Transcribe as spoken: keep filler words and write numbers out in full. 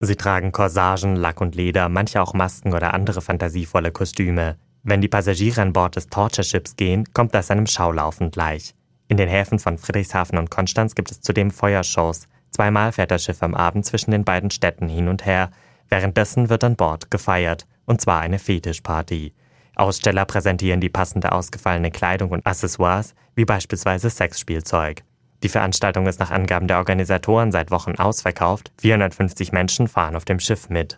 Sie tragen Corsagen, Lack und Leder, manche auch Masken oder andere fantasievolle Kostüme. Wenn die Passagiere an Bord des Torture-Ships gehen, kommt das einem Schaulaufen gleich. In den Häfen von Friedrichshafen und Konstanz gibt es zudem Feuershows. Zweimal fährt das Schiff am Abend zwischen den beiden Städten hin und her. Währenddessen wird an Bord gefeiert, und zwar eine Fetischparty. Aussteller präsentieren die passende ausgefallene Kleidung und Accessoires, wie beispielsweise Sexspielzeug. Die Veranstaltung ist nach Angaben der Organisatoren seit Wochen ausverkauft. vierhundertfünfzig Menschen fahren auf dem Schiff mit.